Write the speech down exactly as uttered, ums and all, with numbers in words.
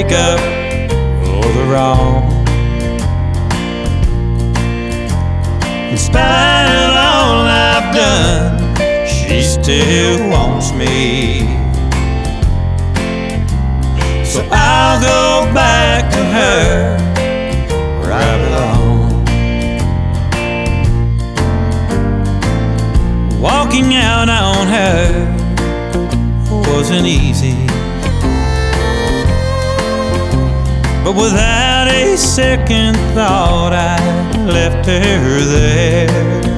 make up for the wrong. In spite of all I've done, she still wants me. So I'll go back to her where I belong. Walking out on her wasn't easy, but without a second thought I left her there.